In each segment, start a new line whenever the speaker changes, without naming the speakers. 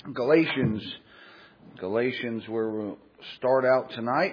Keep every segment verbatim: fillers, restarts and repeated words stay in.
Galatians. Galatians, where we'll start out tonight.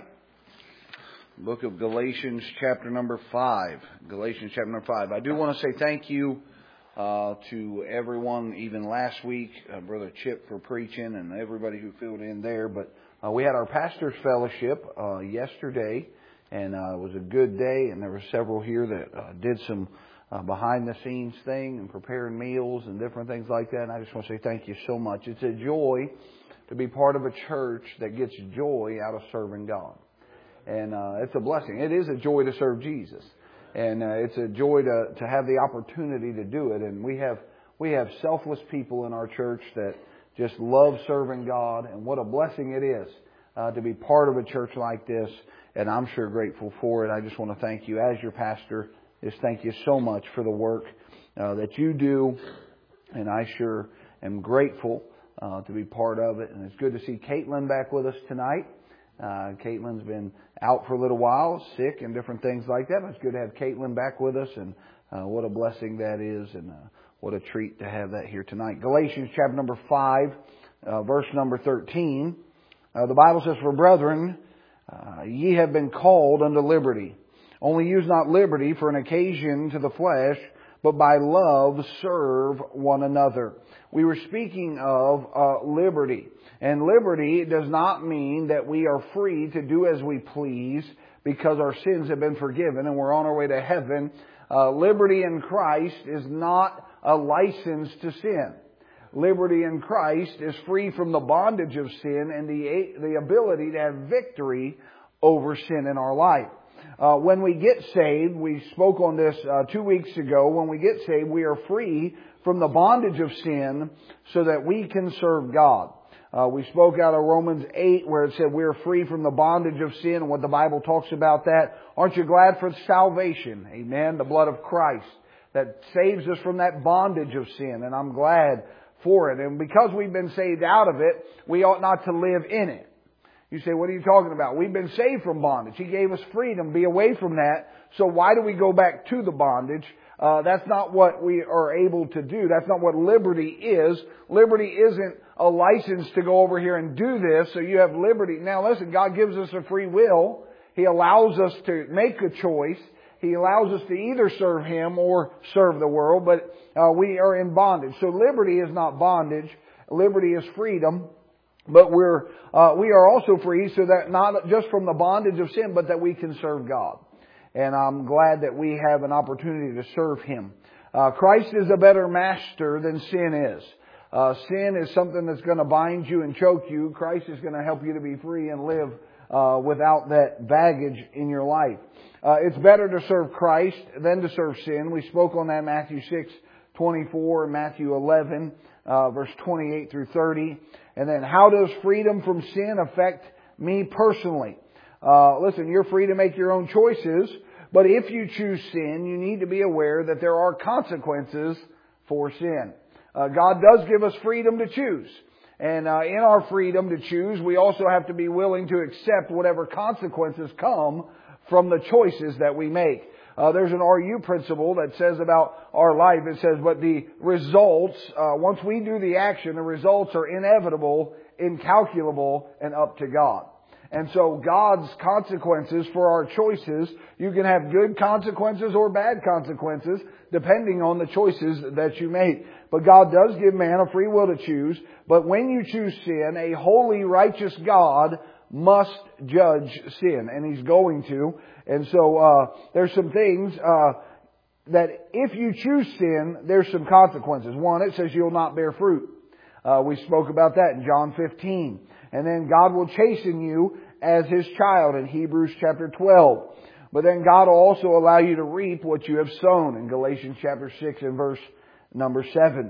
Book of Galatians, chapter number five. Galatians, chapter number five. I do want to say thank you uh, to everyone, even last week, uh, Brother Chip for preaching and everybody who filled in there. But uh, we had our pastor's fellowship uh, yesterday, and uh, it was a good day, and there were several here that uh, did some uh, behind-the-scenes thing and preparing meals and different things like that. And I just want to say thank you so much. It's a joy to be part of a church that gets joy out of serving God. And uh, it's a blessing. It is a joy to serve Jesus. And uh, it's a joy to, to have the opportunity to do it. And we have we have selfless people in our church that just love serving God. And what a blessing it is uh, to be part of a church like this. And I'm sure grateful for it. I just want to thank you as your pastor. Just thank you so much for the work uh, that you do. And I sure am grateful uh, to be part of it. And it's good to see Caitlin back with us tonight. Uh, Caitlin's been out for a little while, sick and different things like that. But it's good to have Caitlin back with us, and uh, what a blessing that is, and uh, what a treat to have that here tonight. Galatians chapter number five, uh, verse number thirteen. Uh, the Bible says, "For brethren, uh, ye have been called unto liberty. Only use not liberty for an occasion to the flesh, but by love serve one another." We were speaking of uh, liberty. And liberty does not mean that we are free to do as we please because our sins have been forgiven and we're on our way to heaven. Uh, liberty in Christ is not a license to sin. Liberty in Christ is free from the bondage of sin and the, the ability to have victory over sin in our life. Uh, when we get saved, we spoke on this uh, two weeks ago, when we get saved, we are free from the bondage of sin so that we can serve God. Uh, we spoke out of Romans eight where it said we're free from the bondage of sin and what the Bible talks about that. Aren't you glad for salvation? Amen. The blood of Christ that saves us from that bondage of sin. And I'm glad for it. And because we've been saved out of it, we ought not to live in it. You say, what are you talking about? We've been saved from bondage. He gave us freedom. Be away from that. So why do we go back to the bondage? Uh, that's not what we are able to do. That's not what liberty is. Liberty isn't a license to go over here and do this, so you have liberty. Now listen, God gives us a free will. He allows us to make a choice. He allows us to either serve Him or serve the world, but uh, we are in bondage. So liberty is not bondage. Liberty is freedom. But we're uh, we are also free so that not just from the bondage of sin, but that we can serve God. And I'm glad that we have an opportunity to serve Him. Uh, Christ is a better master than sin is. Uh, sin is something that's going to bind you and choke you. Christ is going to help you to be free and live uh, without that baggage in your life. Uh, it's better to serve Christ than to serve sin. We spoke on that in Matthew six twenty-four and Matthew eleven, uh, verse twenty-eight through thirty. And then, how does freedom from sin affect me personally? Uh, listen, you're free to make your own choices, but if you choose sin, you need to be aware that there are consequences for sin. Uh, God does give us freedom to choose. And uh, in our freedom to choose, we also have to be willing to accept whatever consequences come from the choices that we make. Uh, there's an R U principle that says about our life, it says, but the results, uh, once we do the action, the results are inevitable, incalculable, and up to God. And so God's consequences for our choices, you can have good consequences or bad consequences, depending on the choices that you make. But God does give man a free will to choose. But when you choose sin, a holy, righteous God must judge sin. And He's going to. And so uh there's some things uh that if you choose sin, there's some consequences. One, it says you'll not bear fruit. Uh we spoke about that in John fifteen. And then God will chasten you as His child in Hebrews chapter twelve. But then God will also allow you to reap what you have sown in Galatians chapter six and verse number seven.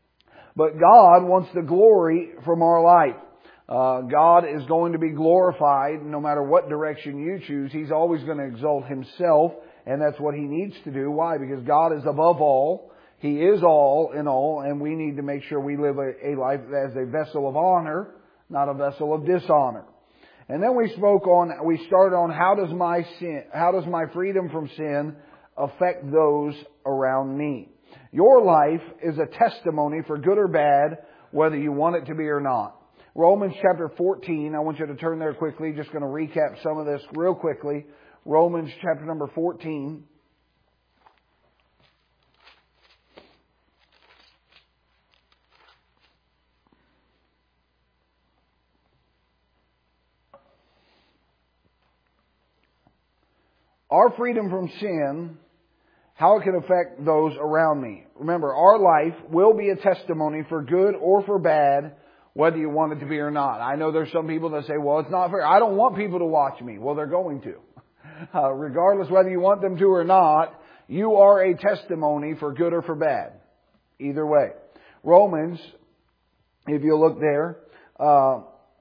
But God wants the glory from our life. Uh, God is going to be glorified no matter what direction you choose. He's always going to exalt Himself, and that's what He needs to do. Why? Because God is above all. He is all in all, and we need to make sure we live a, a life as a vessel of honor, not a vessel of dishonor. And then we spoke on, we started on how does my sin, how does my freedom from sin affect those around me? Your life is a testimony, for good or bad, whether you want it to be or not. Romans chapter fourteen, I want you to turn there quickly. Just going to recap some of this real quickly. Romans chapter number fourteen. Our freedom from sin, how it can affect those around me. Remember, our life will be a testimony for good or for bad, whether you want it to be or not. I know there's some people that say, well, it's not fair. I don't want people to watch me. Well, they're going to. Uh, regardless whether you want them to or not, you are a testimony for good or for bad. Either way. Romans, if you look there, uh,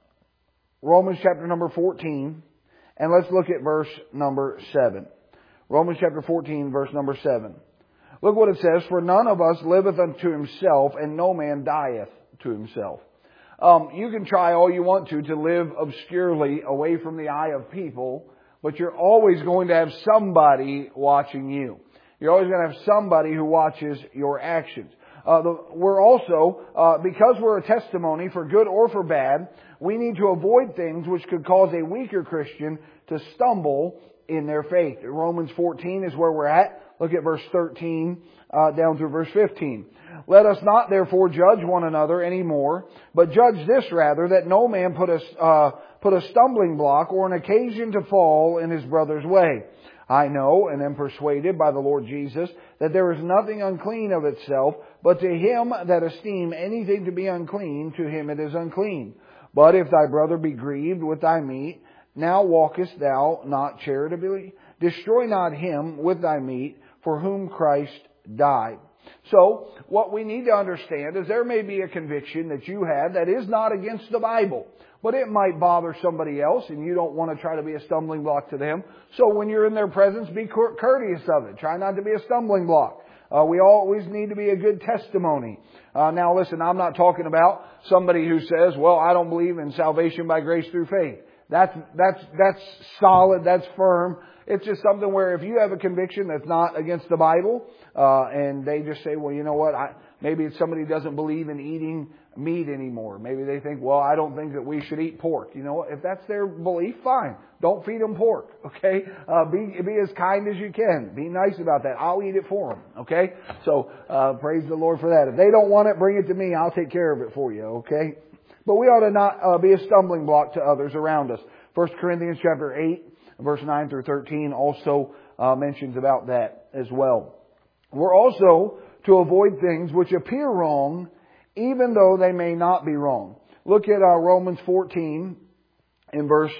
Romans chapter number fourteen. And let's look at verse number seven. Romans chapter fourteen, verse number seven. Look what it says, for none of us liveth unto himself, and no man dieth to himself. Um, you can try all you want to to live obscurely away from the eye of people, but you're always going to have somebody watching you. You're always going to have somebody who watches your actions. Uh, the, we're also, uh, because we're a testimony for good or for bad, we need to avoid things which could cause a weaker Christian to stumble in their faith. Romans fourteen is where we're at. Look at verse thirteen uh, down through verse fifteen. Let us not therefore judge one another any more, but judge this rather, that no man put a, uh, put a stumbling block or an occasion to fall in his brother's way. I know and am persuaded by the Lord Jesus that there is nothing unclean of itself, but to him that esteem anything to be unclean, to him it is unclean. But if thy brother be grieved with thy meat, now walkest thou not charitably? Destroy not him with thy meat, for whom Christ died. So, what we need to understand is there may be a conviction that you have that is not against the Bible, but it might bother somebody else, and you don't want to try to be a stumbling block to them. So when you're in their presence, be courteous of it. Try not to be a stumbling block. Uh, we always need to be a good testimony. Uh, now listen, I'm not talking about somebody who says, well, I don't believe in salvation by grace through faith. That's, that's, that's solid, that's firm. It's just something where if you have a conviction that's not against the Bible, uh, and they just say, well, you know what, I, maybe it's somebody who doesn't believe in eating meat anymore. Maybe they think, well, I don't think that we should eat pork. You know what, if that's their belief, fine. Don't feed them pork, okay? Uh, be, be as kind as you can. Be nice about that. I'll eat it for them, okay? So, uh, praise the Lord for that. If they don't want it, bring it to me. I'll take care of it for you, okay? But we ought to not uh, be a stumbling block to others around us. First Corinthians chapter eight, verse nine through thirteen also uh, mentions about that as well. We're also to avoid things which appear wrong, even though they may not be wrong. Look at uh, Romans fourteen in verse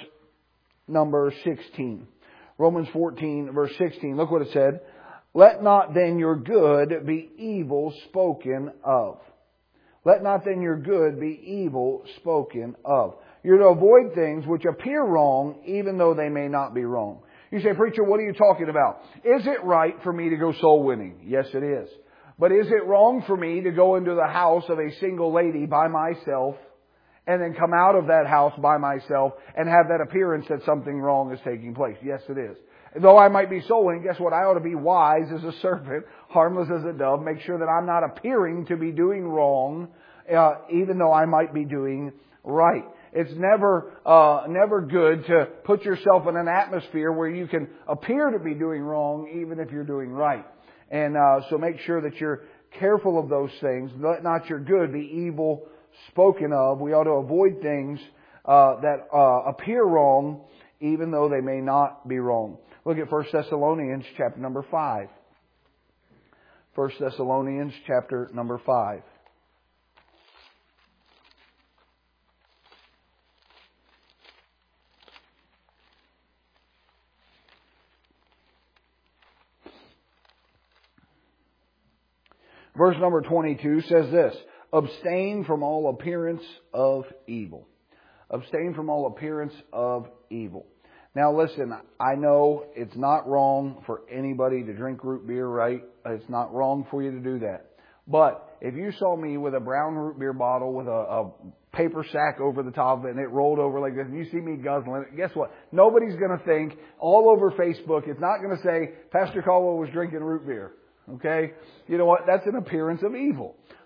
number sixteen. Romans fourteen, verse sixteen. Look what it said. Let not then your good be evil spoken of. Let not then your good be evil spoken of. You're to avoid things which appear wrong, even though they may not be wrong. You say, preacher, what are you talking about? Is it right for me to go soul winning? Yes, it is. But is it wrong for me to go into the house of a single lady by myself and then come out of that house by myself and have that appearance that something wrong is taking place? Yes, it is. Though I might be soul winning, guess what? I ought to be wise as a serpent, harmless as a dove. Make sure that I'm not appearing to be doing wrong, uh, even though I might be doing right. It's never, uh, never good to put yourself in an atmosphere where you can appear to be doing wrong, even if you're doing right. And uh, so make sure that you're careful of those things. Let not your good be evil spoken of. We ought to avoid things uh, that uh, appear wrong, even though they may not be wrong. Look at First Thessalonians chapter number five. First Thessalonians chapter number five. Verse number twenty-two says this, abstain from all appearance of evil. Abstain from all appearance of evil. Now listen, I know it's not wrong for anybody to drink root beer, right? It's not wrong for you to do that. But if you saw me with a brown root beer bottle with a, a paper sack over the top of it and it rolled over like this and you see me guzzling it, guess what? Nobody's going to think all over Facebook, it's not going to say Pastor Caldwell was drinking root beer. Okay? You know what? That's an appearance of evil.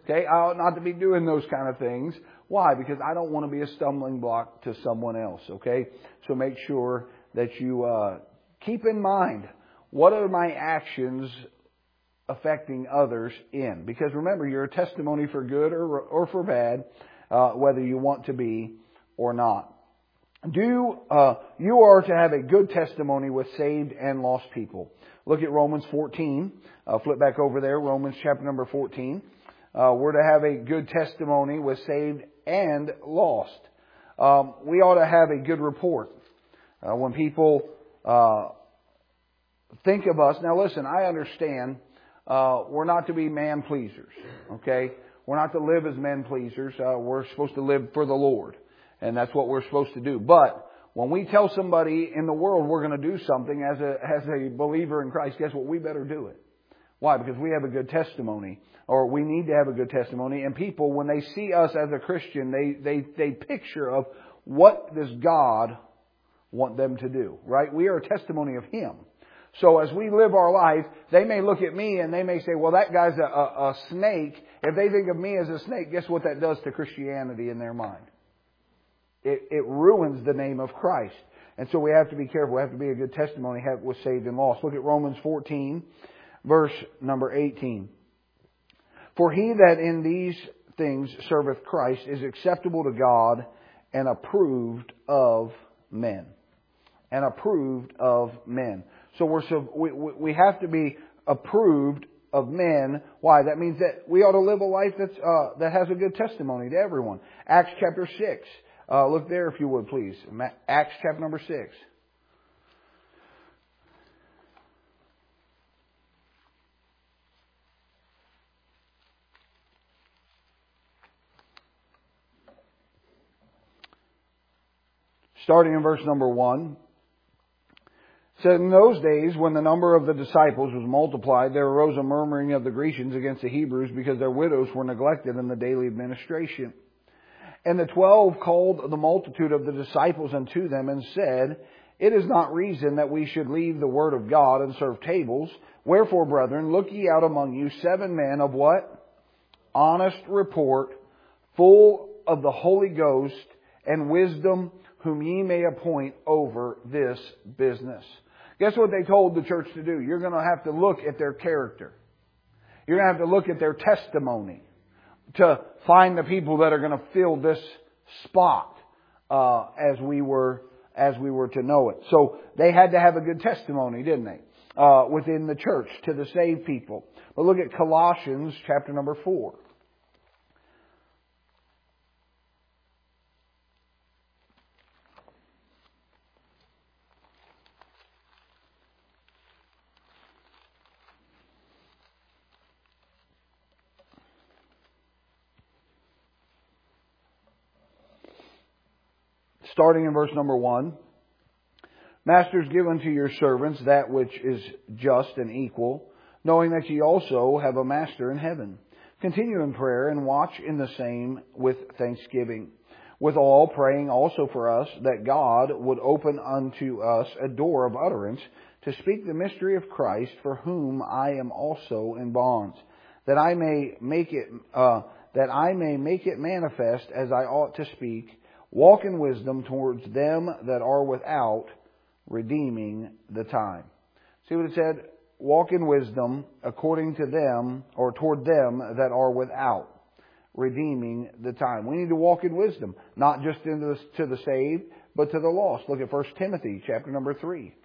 Okay, I ought not to be doing those kind of things. Why? Because I don't want to be a stumbling block to someone else. Okay, so make sure that you uh, keep in mind, what are my actions affecting others in? Because remember, you're a testimony for good or or for bad, uh, whether you want to be or not. Do uh, you are to have a good testimony with saved and lost people. Look at Romans fourteen. Uh, flip back over there, Romans chapter number fourteen. Uh, we're to have a good testimony with saved and lost. Um, we ought to have a good report. Uh, when people uh, think of us, now listen, I understand uh, we're not to be man pleasers. Okay, we're not to live as men pleasers. Uh, we're supposed to live for the Lord, and that's what we're supposed to do. But when we tell somebody in the world we're going to do something as a as a believer in Christ, guess what? We better do it. Why? Because we have a good testimony, or we need to have a good testimony. And people, when they see us as a Christian, they they they picture of what does God want them to do, right? We are a testimony of Him. So as we live our life, they may look at me and they may say, well, that guy's a, a, a snake. If they think of me as a snake, guess what that does to Christianity in their mind? It, it ruins the name of Christ. And so we have to be careful. We have to be a good testimony, have was saved and lost. Look at Romans fourteen, verse number eighteen. For he that in these things serveth Christ is acceptable to God and approved of men. And approved of men. So we're so we we have to be approved of men. Why? That means that we ought to live a life that's uh, that has a good testimony to everyone. Acts chapter six. Uh, look there if you would, please. Acts chapter number six. Starting in verse number one. It said, in those days, when the number of the disciples was multiplied, there arose a murmuring of the Grecians against the Hebrews because their widows were neglected in the daily administration. And the twelve called the multitude of the disciples unto them and said, it is not reason that we should leave the word of God and serve tables. Wherefore, brethren, look ye out among you seven men of what? Honest report, full of the Holy Ghost and wisdom, whom ye may appoint over this business. Guess what they told the church to do? You're going to have to look at their character. You're going to have to look at their testimony to find the people that are going to fill this spot uh, as we were as we were to know it. So they had to have a good testimony, didn't they? Uh, within the church to the saved people. But look at Colossians chapter number four. Starting in verse number one. Masters, give unto your servants that which is just and equal, knowing that ye also have a master in heaven. Continue in prayer and watch in the same with thanksgiving. Withal praying also for us, that God would open unto us a door of utterance to speak the mystery of Christ, for whom I am also in bonds, that I may make it uh, that I may make it manifest as I ought to speak. Walk in wisdom towards them that are without, redeeming the time. See what it said? Walk in wisdom according to them, or toward them that are without, redeeming the time. We need to walk in wisdom, not just into the, to the saved, but to the lost. Look at First Timothy chapter number three.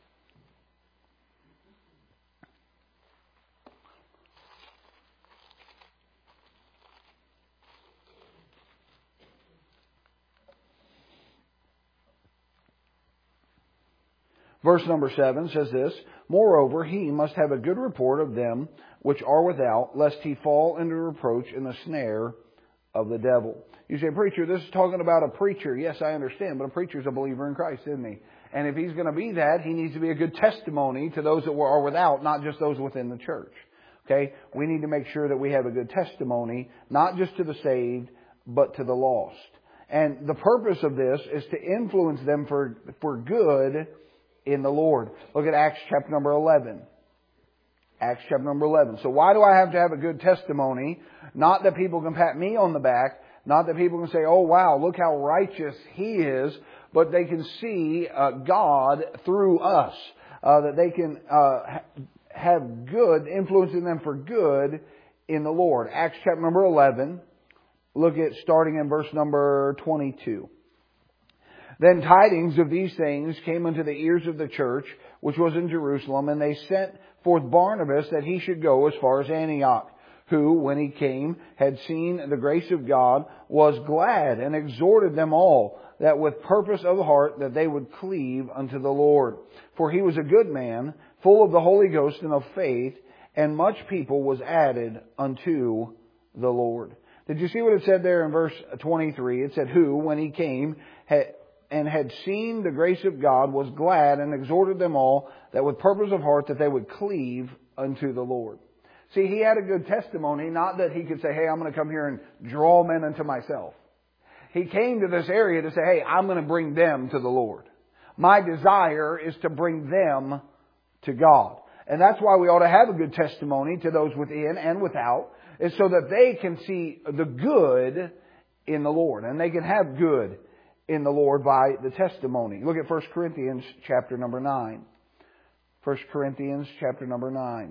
Verse number seven says this, moreover, he must have a good report of them which are without, lest he fall into reproach in the snare of the devil. You say, preacher, this is talking about a preacher. Yes, I understand, but a preacher is a believer in Christ, isn't he? And if he's going to be that, he needs to be a good testimony to those that are without, not just those within the church. Okay? We need to make sure that we have a good testimony, not just to the saved, but to the lost. And the purpose of this is to influence them for, for good in the Lord. Look at Acts chapter number eleven. Acts chapter number eleven. So why do I have to have a good testimony? Not that people can pat me on the back, not that people can say, oh wow, look how righteous he is, but they can see uh, God through us. Uh, that they can uh, ha- have good, influencing them for good in the Lord. Acts chapter number eleven. Look at starting in verse number twenty-two. Then tidings of these things came unto the ears of the church, which was in Jerusalem, and they sent forth Barnabas that he should go as far as Antioch, who, when he came, had seen the grace of God, was glad, and exhorted them all, that with purpose of heart that they would cleave unto the Lord. For he was a good man, full of the Holy Ghost and of faith, and much people was added unto the Lord. Did you see what it said there in verse twenty-three? It said, who, when he came, had, and had seen the grace of God, was glad, and exhorted them all, that with purpose of heart that they would cleave unto the Lord. See, he had a good testimony, not that he could say, hey, I'm going to come here and draw men unto myself. He came to this area to say, hey, I'm going to bring them to the Lord. My desire is to bring them to God. And that's why we ought to have a good testimony to those within and without, is so that they can see the good in the Lord. And they can have good in the Lord by the testimony. Look at First Corinthians chapter number nine. First Corinthians chapter number nine.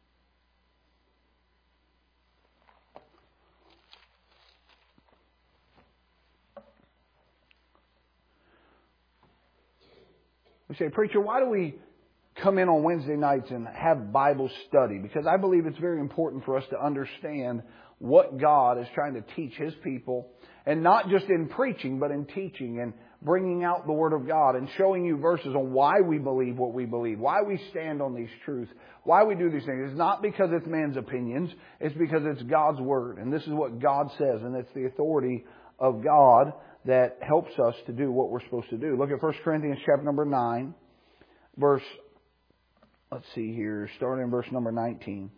We say, preacher, why do we come in on Wednesday nights and have Bible study? Because I believe it's very important for us to understand what God is trying to teach His people. And not just in preaching, but in teaching and bringing out the Word of God and showing you verses on why we believe what we believe, why we stand on these truths, why we do these things. It's not because it's man's opinions. It's because it's God's Word. And this is what God says. And it's the authority of God that helps us to do what we're supposed to do. Look at First Corinthians chapter number nine, verse, let's see here, starting in verse number nineteen.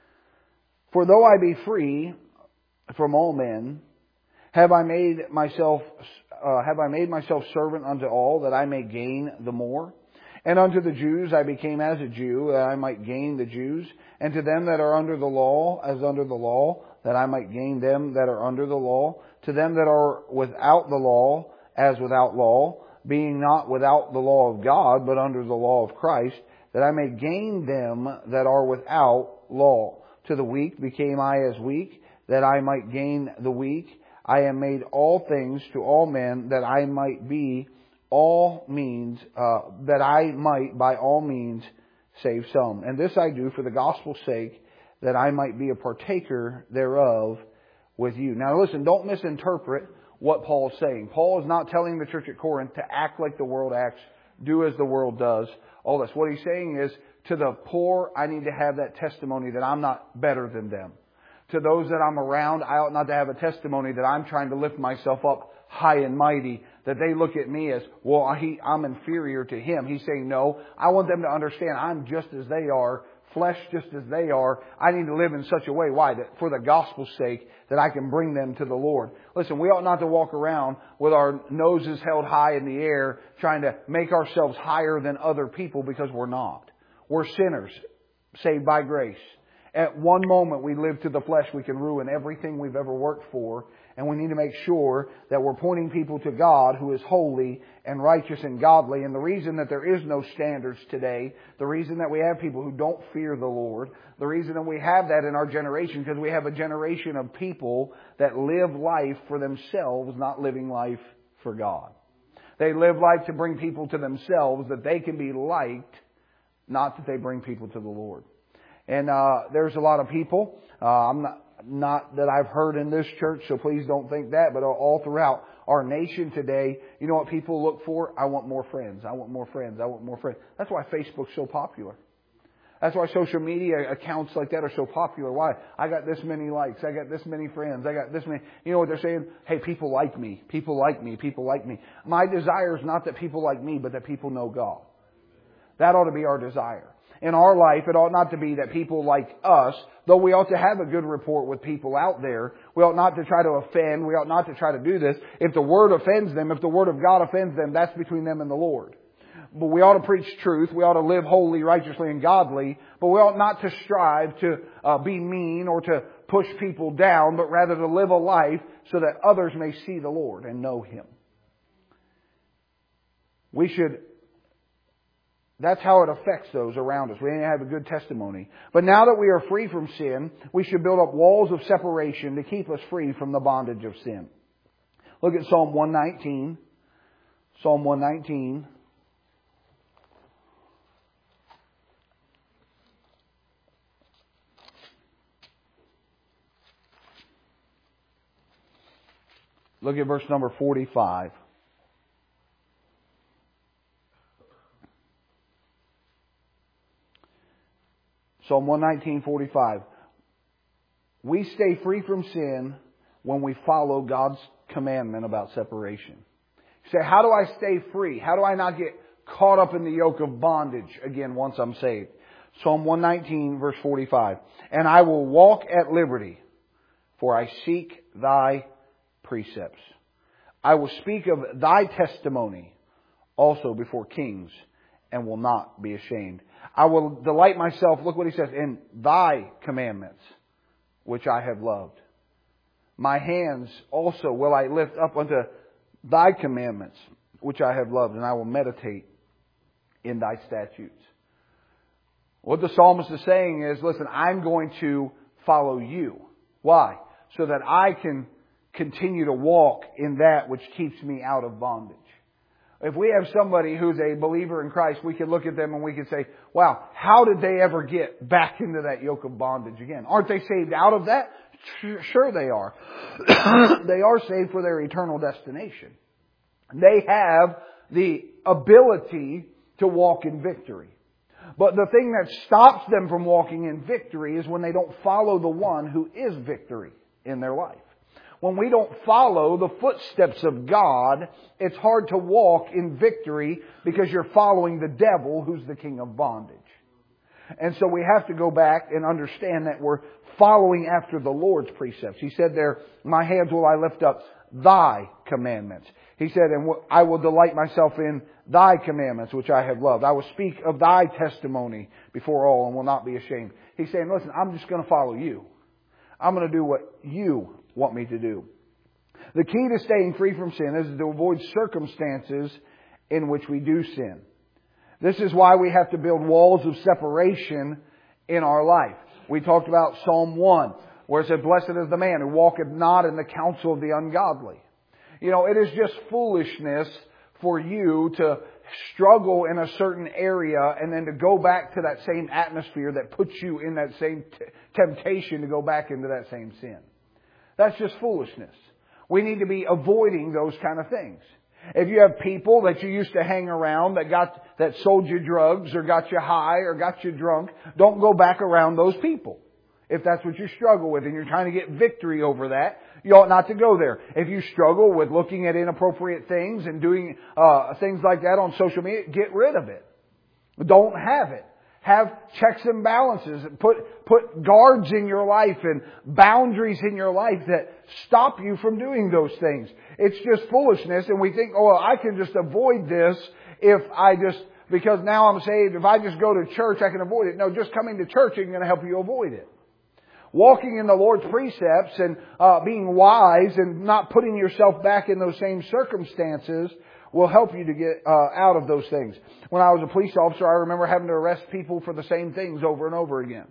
For though I be free from all men, have I made myself uh, have I made myself servant unto all, that I may gain the more? And unto the Jews I became as a Jew, that I might gain the Jews. And to them that are under the law, as under the law, that I might gain them that are under the law. To them that are without the law, as without law, being not without the law of God, but under the law of Christ, that I may gain them that are without law. To the weak became I as weak, that I might gain the weak. I am made all things to all men, that I might be all means, uh, that I might by all means save some. And this I do for the gospel's sake, that I might be a partaker thereof with you. Now listen, don't misinterpret what Paul is saying. Paul is not telling the church at Corinth to act like the world acts, do as the world does, all this. What he's saying is, to the poor, I need to have that testimony that I'm not better than them. To those that I'm around, I ought not to have a testimony that I'm trying to lift myself up high and mighty, that they look at me as, well, he, I'm inferior to him. He's saying, no, I want them to understand I'm just as they are, flesh just as they are. I need to live in such a way. Why? That for the gospel's sake, that I can bring them to the Lord. Listen, we ought not to walk around with our noses held high in the air, trying to make ourselves higher than other people, because we're not. We're sinners, saved by grace. At one moment we live to the flesh, we can ruin everything we've ever worked for. And we need to make sure that we're pointing people to God, who is holy and righteous and godly. And the reason that there is no standards today, the reason that we have people who don't fear the Lord, the reason that we have that in our generation, because we have a generation of people that live life for themselves, not living life for God. They live life to bring people to themselves, that they can be liked, not that they bring people to the Lord. And uh, there's a lot of people, uh, I'm not, not that I've heard in this church, so please don't think that, but all throughout our nation today, you know what people look for? I want more friends. I want more friends. I want more friends. That's why Facebook's so popular. That's why social media accounts like that are so popular. Why? I got this many likes. I got this many friends. I got this many. You know what they're saying? Hey, people like me. People like me. People like me. My desire is not that people like me, but that people know God. That ought to be our desire. In our life, it ought not to be that people like us, though we ought to have a good rapport with people out there. We ought not to try to offend. We ought not to try to do this. If the Word offends them, if the Word of God offends them, that's between them and the Lord. but we ought to preach truth. We ought to live holy, righteously, and godly. But we ought not to strive to uh, be mean or to push people down, but rather to live a life so that others may see the Lord and know Him. We should, that's how it affects those around us. We need to have a good testimony. But now that we are free from sin, we should build up walls of separation to keep us free from the bondage of sin. Look at Psalm one nineteen. Psalm one nineteen. Look at verse number forty-five. Psalm one nineteen, forty-five. We stay free from sin when we follow God's commandment about separation. You say, how do I stay free? How do I not get caught up in the yoke of bondage again once I'm saved? Psalm one nineteen, verse forty-five. And I will walk at liberty, for I seek Thy precepts. I will speak of Thy testimony also before kings, and will not be ashamed. I will delight myself, look what he says, in Thy commandments, which I have loved. My hands also will I lift up unto Thy commandments, which I have loved, and I will meditate in Thy statutes. What the psalmist is saying is, listen, I'm going to follow You. Why? So that I can continue to walk in that which keeps me out of bondage. If we have somebody who's a believer in Christ, we can look at them and we can say, wow, how did they ever get back into that yoke of bondage again? Aren't they saved out of that? Sure they are. They are saved for their eternal destination. They have the ability to walk in victory. But the thing that stops them from walking in victory is when they don't follow the one who is victory in their life. When we don't follow the footsteps of God, it's hard to walk in victory because you're following the devil who's the king of bondage. And so we have to go back and understand that we're following after the Lord's precepts. He said there, my hands will I lift up Thy commandments. He said, and I will delight myself in Thy commandments, which I have loved. I will speak of Thy testimony before all and will not be ashamed. He's saying, listen, I'm just going to follow You. I'm going to do what You want me to do. The key to staying free from sin is to avoid circumstances in which we do sin. This is why we have to build walls of separation in our life. We talked about Psalm one, where it said, blessed is the man who walketh not in the counsel of the ungodly. You know, it is just foolishness for you to struggle in a certain area and then to go back to that same atmosphere that puts you in that same t- temptation to go back into that same sin. That's just foolishness. We need to be avoiding those kind of things. If you have people that you used to hang around that got that sold you drugs or got you high or got you drunk, don't go back around those people. If that's what you struggle with and you're trying to get victory over that, you ought not to go there. If you struggle with looking at inappropriate things and doing uh, things like that on social media, get rid of it. Don't have it. Have checks and balances. Put, put guards in your life and boundaries in your life that stop you from doing those things. It's just foolishness, and we think, oh, well, I can just avoid this if I just, because now I'm saved, if I just go to church, I can avoid it. No, just coming to church isn't going to help you avoid it. Walking in the Lord's precepts and uh, being wise and not putting yourself back in those same circumstances will help you to get uh, out of those things. When I was a police officer, I remember having to arrest people for the same things over and over again.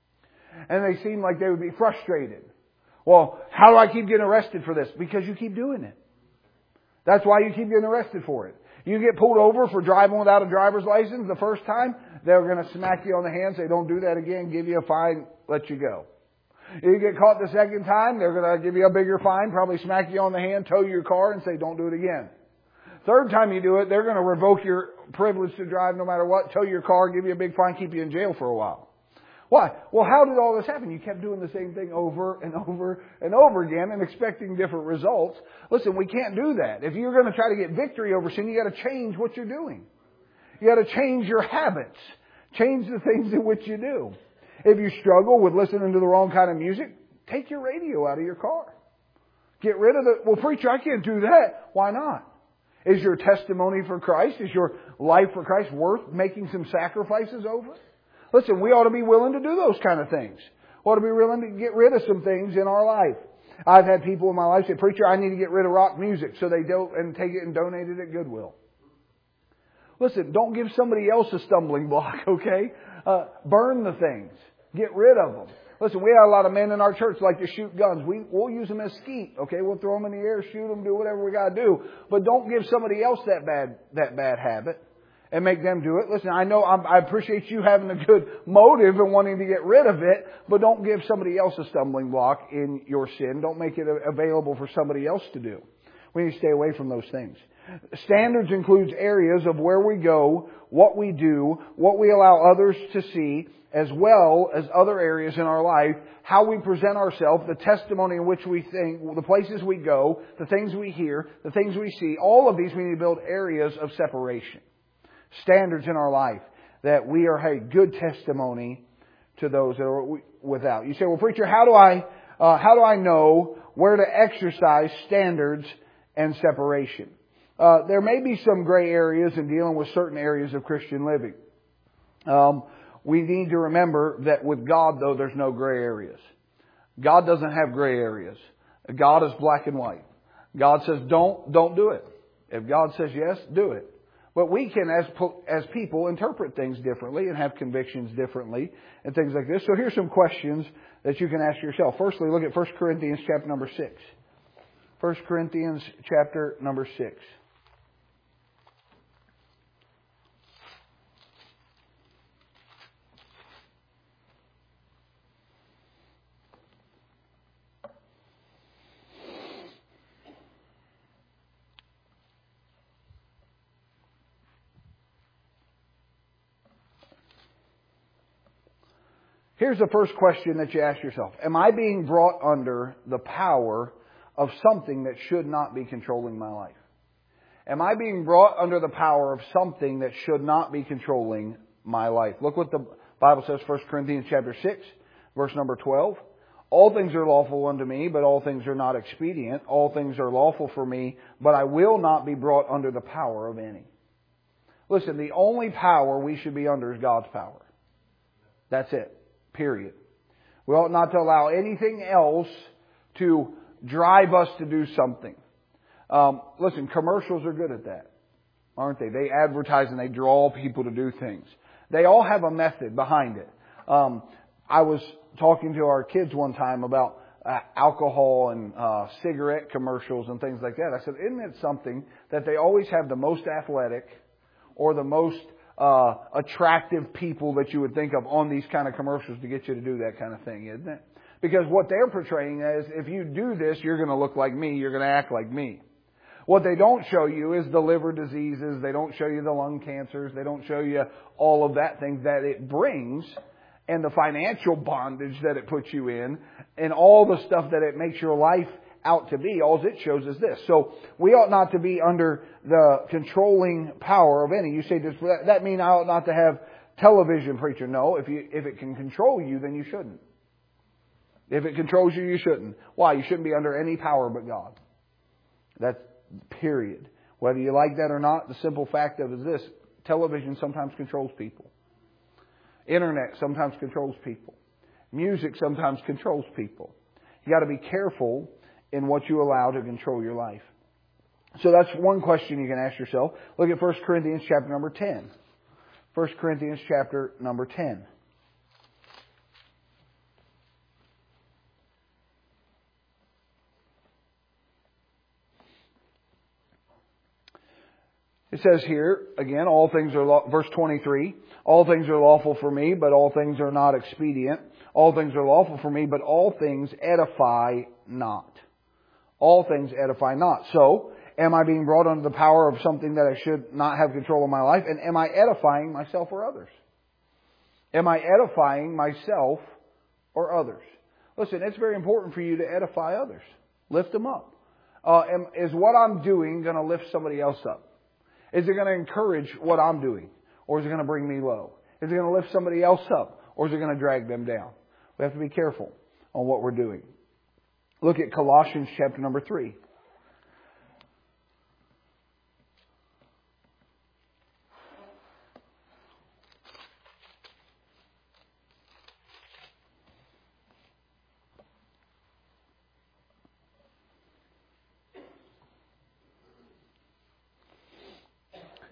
And they seemed like they would be frustrated. Well, how do I keep getting arrested for this? Because you keep doing it. That's why you keep getting arrested for it. You get pulled over for driving without a driver's license the first time, they're going to smack you on the hand, say, don't do that again, give you a fine, let you go. You get caught the second time, they're going to give you a bigger fine, probably smack you on the hand, tow your car, and say, don't do it again. Third time you do it, they're going to revoke your privilege to drive no matter what, tow your car, give you a big fine, keep you in jail for a while. Why? Well, how did all this happen? You kept doing the same thing over and over and over again and expecting different results. Listen, we can't do that. If you're going to try to get victory over sin, you got to change what you're doing. You got to change your habits. Change the things in which you do. If you struggle with listening to the wrong kind of music, take your radio out of your car. Get rid of the, well, preacher, I can't do that. Why not? Is your testimony for Christ, is your life for Christ worth making some sacrifices over? Listen, we ought to be willing to do those kind of things. We ought to be willing to get rid of some things in our life. I've had people in my life say, "Preacher, I need to get rid of rock music," so they do and take it and donate it at Goodwill. Listen, don't give somebody else a stumbling block, okay? Uh, burn the things. Get rid of them. Listen, we have a lot of men in our church like to shoot guns. We, we'll use them as skeet, okay? We'll throw them in the air, shoot them, do whatever we got to do. But don't give somebody else that bad that bad habit and make them do it. Listen, I know I'm, I appreciate you having a good motive and wanting to get rid of it, but don't give somebody else a stumbling block in your sin. Don't make it available for somebody else to do. We need to stay away from those things. Standards includes areas of where we go, what we do, what we allow others to see, as well as other areas in our life, how we present ourselves, the testimony in which we think, the places we go, the things we hear, the things we see. All of these we need to build areas of separation. Standards in our life that we are a good testimony to those that are without. You say, "Well, preacher, how do I uh, how do I know where to exercise standards and separation?" Uh, there may be some gray areas in dealing with certain areas of Christian living. Um, we need to remember that with God, though, there's no gray areas. God doesn't have gray areas. God is black and white. God says, "Don't, don't do it." If God says yes, do it. But we can, as as people, interpret things differently and have convictions differently and things like this. So here's some questions that you can ask yourself. Firstly, look at First Corinthians chapter number six. First Corinthians chapter number six. Here's the first question that you ask yourself. Am I being brought under the power of something that should not be controlling my life? Am I being brought under the power of something that should not be controlling my life? Look what the Bible says, First Corinthians chapter six, verse number twelve. "All things are lawful unto me, but all things are not expedient. All things are lawful for me, but I will not be brought under the power of any." Listen, the only power we should be under is God's power. That's it. Period. We ought not to allow anything else to drive us to do something. Um, listen, commercials are good at that, aren't they? They advertise and they draw people to do things. They all have a method behind it. Um, I was talking to our kids one time about uh, alcohol and uh, cigarette commercials and things like that. I said, isn't it something that they always have the most athletic or the most Uh, attractive people that you would think of on these kind of commercials to get you to do that kind of thing, isn't it? Because what they're portraying is, if you do this, you're going to look like me, you're going to act like me. What they don't show you is the liver diseases, they don't show you the lung cancers, they don't show you all of that thing that it brings, and the financial bondage that it puts you in, and all the stuff that it makes your life out to be. All it shows is this. So we ought not to be under the controlling power of any. You say, does that mean I ought not to have television, preacher? No. If you if it can control you, then you shouldn't. If it controls you, you shouldn't. Why? You shouldn't be under any power but God. That's period. Whether you like that or not, the simple fact of it is this. Television sometimes controls people. Internet sometimes controls people. Music sometimes controls people. You got to be careful in what you allow to control your life. So that's one question you can ask yourself. Look at First Corinthians chapter number ten. First Corinthians chapter number ten. It says here, again, all things are, law, verse twenty-three, all things are lawful for me, but all things are not expedient. All things are lawful for me, but all things edify not. All things edify not. So, am I being brought under the power of something that I should not have control of my life? And am I edifying myself or others? Am I edifying myself or others? Listen, it's very important for you to edify others. Lift them up. Uh, am, is what I'm doing going to lift somebody else up? Is it going to encourage what I'm doing? Or is it going to bring me low? Is it going to lift somebody else up? Or is it going to drag them down? We have to be careful on what we're doing. Look at Colossians chapter number three.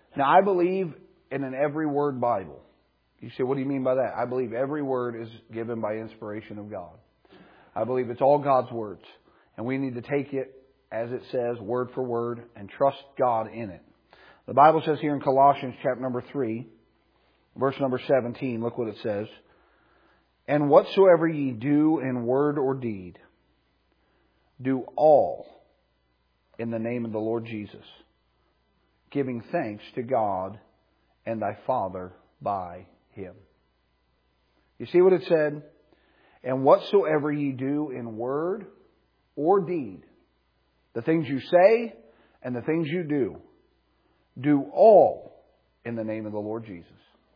Now, I believe in an every word Bible. You say, what do you mean by that? I believe every word is given by inspiration of God. I believe it's all God's words. And we need to take it as it says, word for word, and trust God in it. The Bible says here in Colossians chapter number three, verse number seventeen, look what it says. And whatsoever ye do in word or deed, do all in the name of the Lord Jesus, giving thanks to God and thy Father by Him. You see what it said? And whatsoever ye do in word or deed, the things you say and the things you do, do all in the name of the Lord Jesus.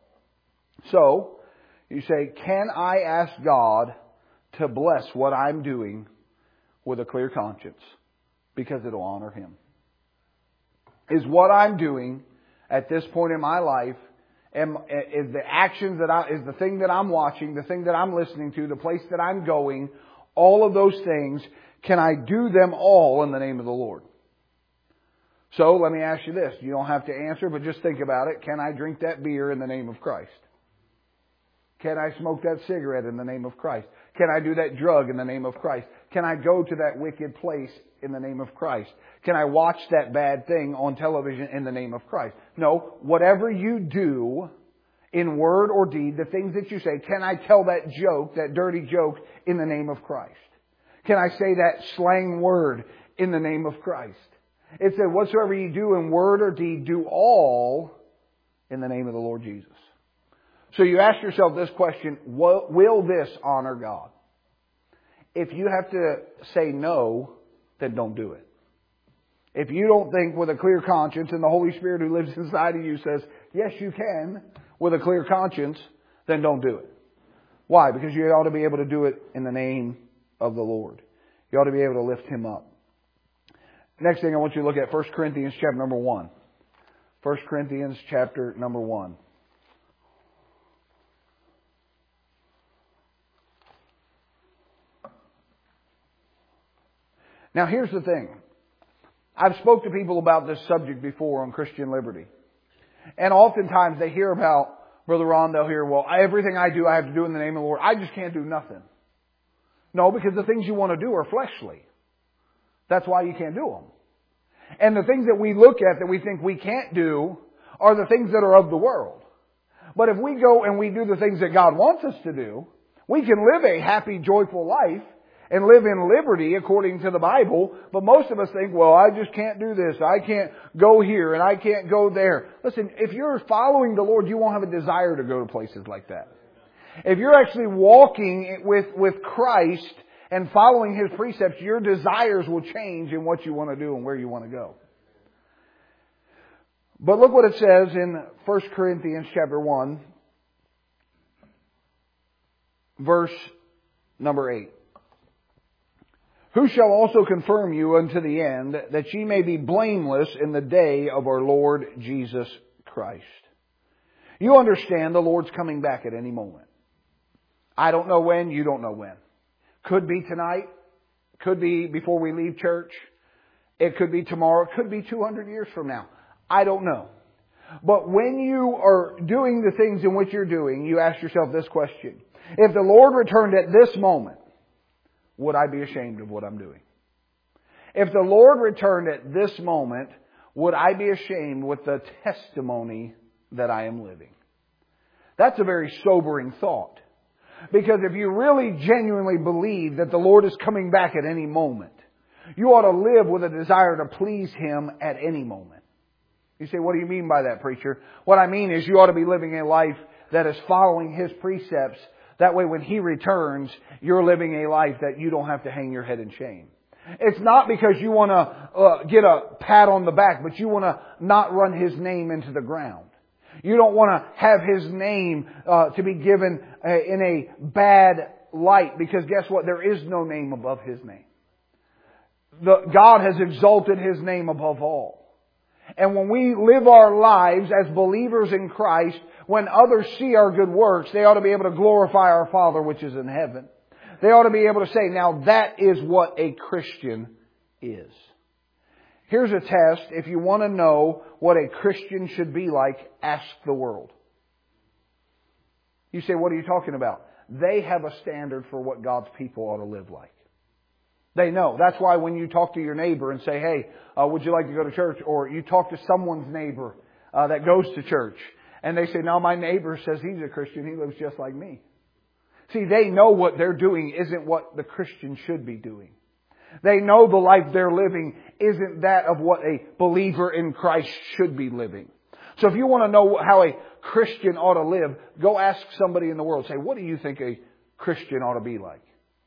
So, you say, can I ask God to bless what I'm doing with a clear conscience? Because it'll honor Him. Is what I'm doing at this point in my life, am, is the actions that I, is the thing that I'm watching, the thing that I'm listening to, the place that I'm going, all of those things, can I do them all in the name of the Lord? So let me ask you this. You don't have to answer, but just think about it. Can I drink that beer in the name of Christ? Can I smoke that cigarette in the name of Christ? Can I do that drug in the name of Christ? Can I go to that wicked place in the name of Christ? Can I watch that bad thing on television in the name of Christ? No, whatever you do in word or deed, the things that you say, can I tell that joke, that dirty joke in the name of Christ? Can I say that slang word in the name of Christ? It said, whatsoever you do in word or deed, do all in the name of the Lord Jesus. So you ask yourself this question, will this honor God? If you have to say no, then don't do it. If you don't think with a clear conscience, and the Holy Spirit who lives inside of you says, yes, you can, with a clear conscience, then don't do it. Why? Because you ought to be able to do it in the name of the Lord. You ought to be able to lift Him up. Next thing I want you to look at First Corinthians chapter number one. First Corinthians chapter number one. Now here's the thing. I've spoke to people about this subject before on Christian liberty. And oftentimes they hear about, Brother Ron, they'll hear, well, everything I do I have to do in the name of the Lord. I just can't do nothing. No, because the things you want to do are fleshly. That's why you can't do them. And the things that we look at that we think we can't do are the things that are of the world. But if we go and we do the things that God wants us to do, we can live a happy, joyful life and live in liberty according to the Bible. But most of us think, well, I just can't do this. I can't go here and I can't go there. Listen, if you're following the Lord, you won't have a desire to go to places like that. If you're actually walking with, with Christ and following His precepts, your desires will change in what you want to do and where you want to go. But look what it says in First Corinthians chapter one, verse number eight. Who shall also confirm you unto the end, that ye may be blameless in the day of our Lord Jesus Christ. You understand the Lord's coming back at any moment. I don't know when, you don't know when. Could be tonight. Could be before we leave church. It could be tomorrow. It could be two hundred years from now. I don't know. But when you are doing the things in which you're doing, you ask yourself this question. If the Lord returned at this moment, would I be ashamed of what I'm doing? If the Lord returned at this moment, would I be ashamed with the testimony that I am living? That's a very sobering thought. Because if you really genuinely believe that the Lord is coming back at any moment, you ought to live with a desire to please Him at any moment. You say, what do you mean by that, preacher? What I mean is you ought to be living a life that is following His precepts. That way when He returns, you're living a life that you don't have to hang your head in shame. It's not because you want to uh, get a pat on the back, but you want to not run His name into the ground. You don't want to have His name uh, to be given uh, in a bad light, because guess what? There is no name above His name. The, God has exalted His name above all. And when we live our lives as believers in Christ, when others see our good works, they ought to be able to glorify our Father which is in heaven. They ought to be able to say, now that is what a Christian is. Here's a test. If you want to know what a Christian should be like, ask the world. You say, what are you talking about? They have a standard for what God's people ought to live like. They know. That's why when you talk to your neighbor and say, hey, uh, would you like to go to church? Or you talk to someone's neighbor uh, that goes to church. And they say, no, my neighbor says he's a Christian. He lives just like me. See, they know what they're doing isn't what the Christian should be doing. They know the life they're living isn't that of what a believer in Christ should be living. So if you want to know how a Christian ought to live, go ask somebody in the world. Say, what do you think a Christian ought to be like?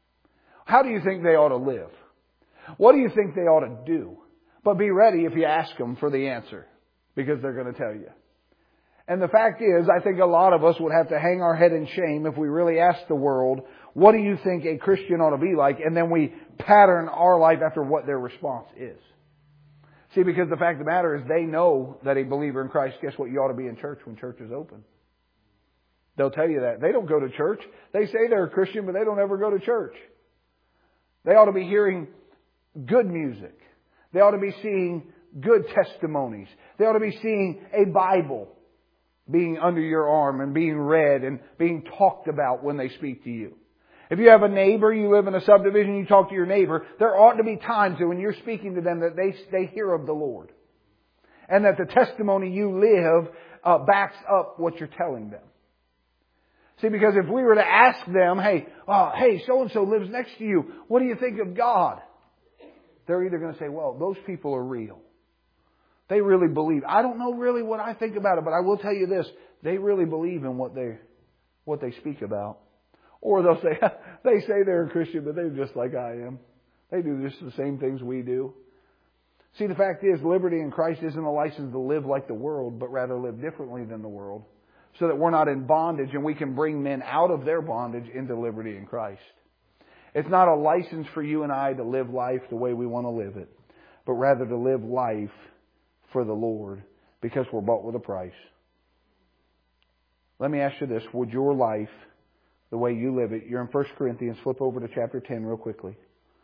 How do you think they ought to live? What do you think they ought to do? But be ready if you ask them for the answer, because they're going to tell you. And the fact is, I think a lot of us would have to hang our head in shame if we really asked the world, what do you think a Christian ought to be like? And then we pattern our life after what their response is. See, because the fact of the matter is they know that a believer in Christ, guess what? You ought to be in church when church is open. They'll tell you that. They don't go to church. They say they're a Christian, but they don't ever go to church. They ought to be hearing good music. They ought to be seeing good testimonies. They ought to be seeing a Bible being under your arm and being read and being talked about when they speak to you. If you have a neighbor, you live in a subdivision, you talk to your neighbor, there ought to be times when you're speaking to them that they, they hear of the Lord. And that the testimony you live uh, backs up what you're telling them. See, because if we were to ask them, hey, uh, hey, so-and-so lives next to you, what do you think of God? They're either going to say, well, those people are real. They really believe. I don't know really what I think about it, but I will tell you this. They really believe in what they what they speak about. Or they'll say, they say they're a Christian, but they're just like I am. They do just the same things we do. See, the fact is, liberty in Christ isn't a license to live like the world, but rather live differently than the world, so that we're not in bondage and we can bring men out of their bondage into liberty in Christ. It's not a license for you and I to live life the way we want to live it, but rather to live life for the Lord, because we're bought with a price. Let me ask you this. Would your life, the way you live it, you're in First Corinthians, flip over to chapter ten real quickly.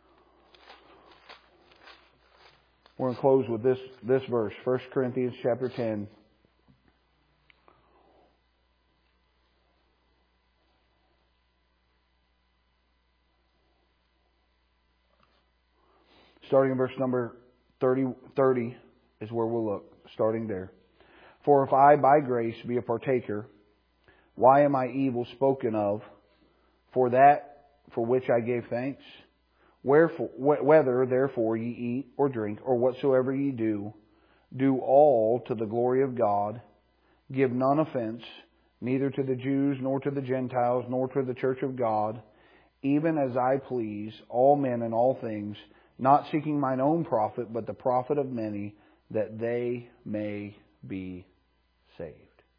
We're going to close with this, this verse, First Corinthians chapter ten. Starting in verse number thirty, thirty is where we'll look, starting there. For if I by grace be a partaker, why am I evil spoken of for that for which I gave thanks? Wherefore, whether therefore ye eat or drink or whatsoever ye do, do all to the glory of God. Give none offense, neither to the Jews nor to the Gentiles nor to the church of God, even as I please all men in all things, not seeking mine own profit, but the profit of many, that they may be saved.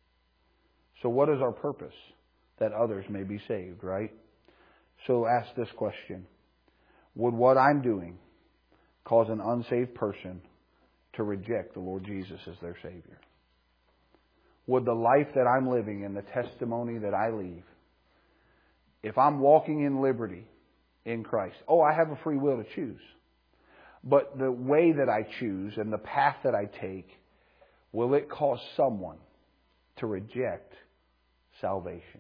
So what is our purpose? That others may be saved, right? So ask this question. Would what I'm doing cause an unsaved person to reject the Lord Jesus as their Savior? Would the life that I'm living and the testimony that I leave, if I'm walking in liberty in Christ, oh, I have a free will to choose. But the way that I choose and the path that I take, will it cause someone to reject salvation?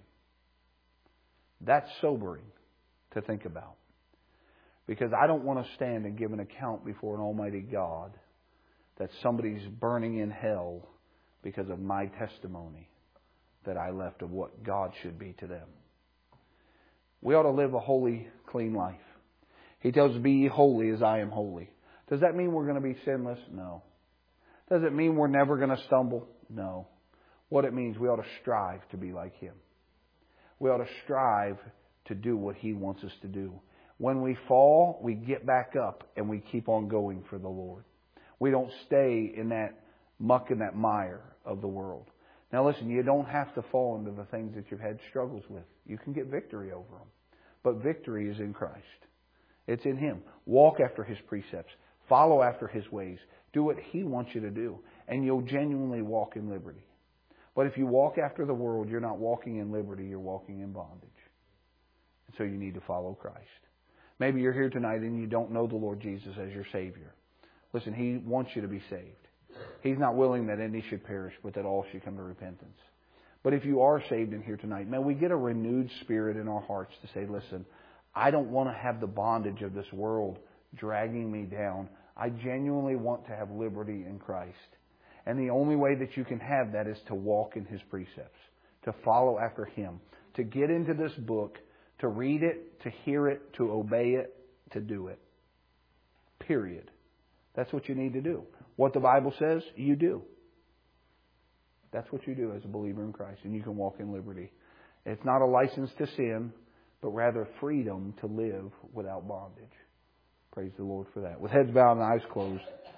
That's sobering to think about. Because I don't want to stand and give an account before an almighty God that somebody's burning in hell because of my testimony that I left of what God should be to them. We ought to live a holy, clean life. He tells us, be ye holy as I am holy. Does that mean we're going to be sinless? No. Does it mean we're never going to stumble? No. What it means, we ought to strive to be like Him. We ought to strive to do what He wants us to do. When we fall, we get back up and we keep on going for the Lord. We don't stay in that muck and that mire of the world. Now listen, you don't have to fall into the things that you've had struggles with. You can get victory over them. But victory is in Christ. It's in Him. Walk after His precepts. Follow after His ways. Do what He wants you to do. And you'll genuinely walk in liberty. But if you walk after the world, you're not walking in liberty, you're walking in bondage. And so you need to follow Christ. Maybe you're here tonight and you don't know the Lord Jesus as your Savior. Listen, He wants you to be saved. He's not willing that any should perish, but that all should come to repentance. But if you are saved in here tonight, may we get a renewed spirit in our hearts to say, listen, I don't want to have the bondage of this world dragging me down. I genuinely want to have liberty in Christ. And the only way that you can have that is to walk in His precepts, to follow after Him, to get into this book, to read it, to hear it, to obey it, to do it. Period. That's what you need to do. What the Bible says, you do. That's what you do as a believer in Christ, and you can walk in liberty. It's not a license to sin, but rather freedom to live without bondage. Praise the Lord for that. With heads bowed and eyes closed.